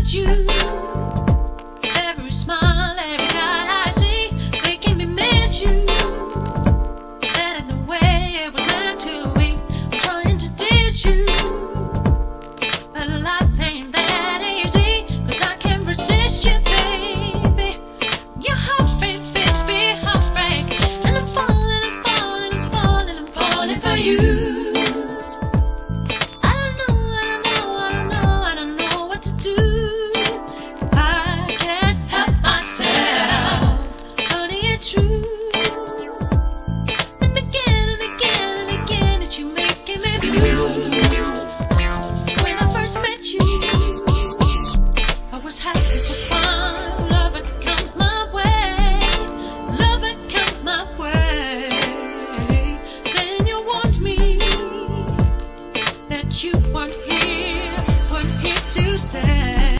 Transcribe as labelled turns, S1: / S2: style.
S1: about you. Every smile, every eye I see, making me miss you. That ain't the way it was meant to be. I'm trying to teach you, but life ain't that easy, 'cause I can't resist you, baby. Your heartbeat, baby, heartbreak, and I'm falling, I'm falling, I'm falling, I'm falling for you. I was happy to find love had come my way. Love had come my way. Then you warned me that you weren't here to say.